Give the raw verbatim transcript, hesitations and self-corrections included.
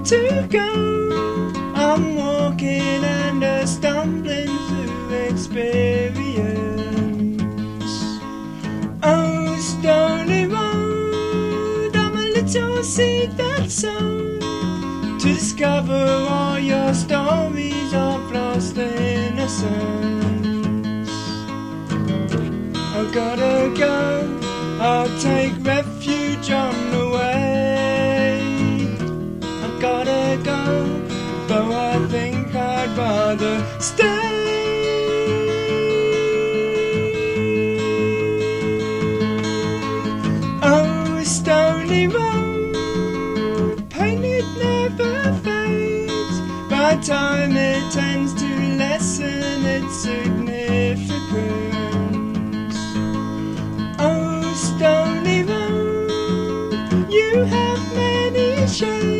to go. I'm walking and a stumbling through experience. Oh, stony road, I'm a little seed that's sown to discover all your stories of lost innocence. I gotta go, I'll take refuge on the way. I gotta go, though I think I'd rather stay. Oh, stony road, pain it never fades. By time it tends to lessen its significance. Oh, stony road, you have many shades.